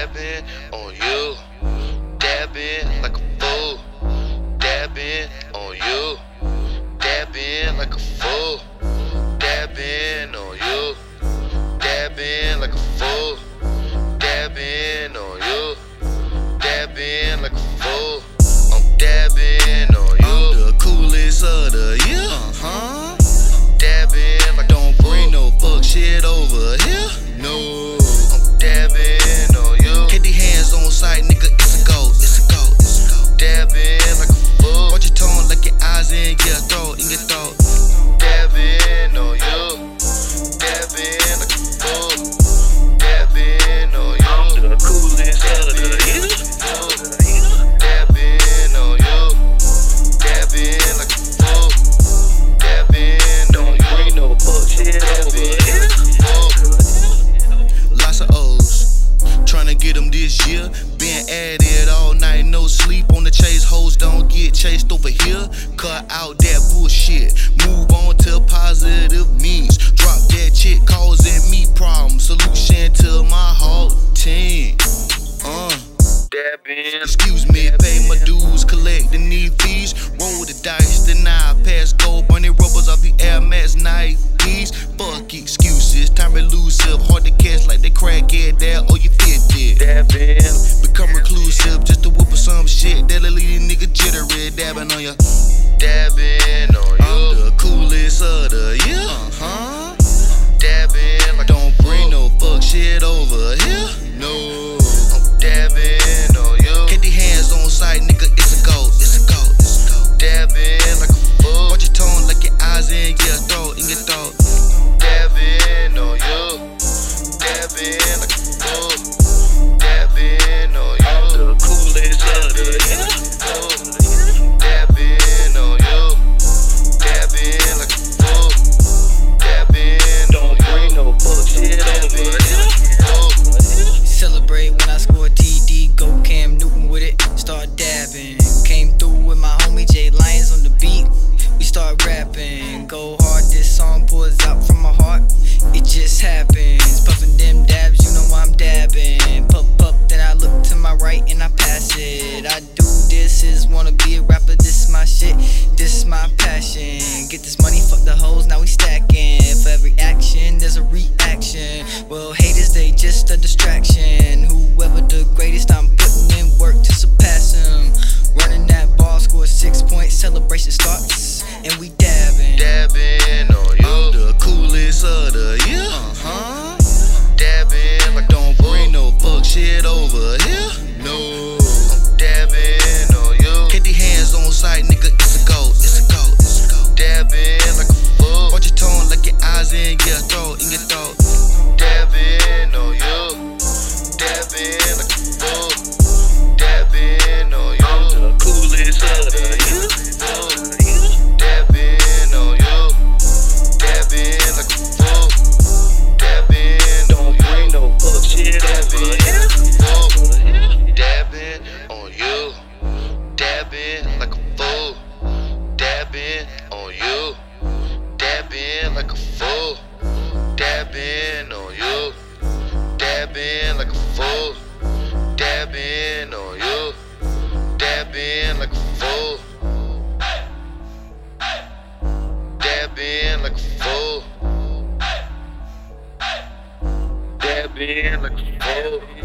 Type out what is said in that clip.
dabbing on you, dabbing like a fool, dabbing on you, dabbing like a fool, dabbing on you, dabbing like a fool, dabbing on you, dabbing like a fool. I'm dabbing on you. I'm the coolest of the year. Dabbing like Don't bring no fuck shit over here. No. I'm dabbing on you. Get the hands on sight, nigga. It's a go. It's a go. It's a go. Dabbing like a fool. Watch your tone like your eyes in your throat. In your throat. Dabbing on you. Dabbing like a fool. Dabbing on you. I'm the coolest of the year. Dabbing on you. Dabbing like a fool. Dabbing on you. Bring no fuck shit over here. Lots of O's, tryna get them this year. Been at it all night, no sleep on the chase. Hoes don't get chased over here. Cut out that bullshit, move on to positive means. Drop that chick causing me problems. Solution to my whole team. Dabbing. Excuse me, pay my dues, collect the need fees. Roll the dice, then I pass go. Bunny rubbers off the Air Max Nikes. Fuck excuses, time elusive. Hard to catch like they crack it there. Oh, you fit it. Dabbing. Become reclusive just to whoop some shit that'll leave a nigga jittery. Dabbing on ya. Dabbing on I'm you. the coolest of the year. Dabbing like Don't bring no fuck shit over here. No. I'm dabbing on you. Get the hands on sight, nigga. It's a go. It's a go. It's a go. Dabbing like a fool. Watch your tone like your eyes in your throat. In your throat. Dabbing on you. Dabbing like a fool. Dabbing on you. The coolest of the year. Dabbing on you. Dabbing like a fool. Dabbing on you. no fuck shit Celebrate when I score TD, go Cam Newton with it, start dabbing. Came through with my homie Jay Lyons on the beat, we start rapping. Go hard, this song pours out from my heart, it just happens. Puffing them dabs, you know I'm dabbing. Puff up, then I look to my right and I pass it. I do this, is wanna be a rapper, this is my shit, this is my passion. Get this money, fuck the hoes, now we stacking. For every action, there's a reaction. Well, haters, they just a distraction. Whoever the greatest, I'm putting in work to surpass him. Running that ball, score 6 points, celebration starts, and we dabbing. Dabbing on you. I'm the coolest of the year. Dabbing like Don't bring no fuck shit over here. No. I'm dabbing on you. Get the hands on sight, nigga. It's a go. It's a go. It's a go. Dabbing like a fool. Watch your tone like your eyes in your throat. In your throat. Dabbing on you. Dabbing like a fool. Dabbing on you. I'm the coolest of the year. Dabbing on you. Dabbing like a fool. Dabbing on you. Bring no fuck shit over here. Dabbing on you. Dabbing like a fool. Dabbing on you. Dabbing like a fool. Dabbing on you. Dabbing like a fool. Dabbing on you. Dabbing like a fool. Dabbing like a fool. Dabbing like a fool.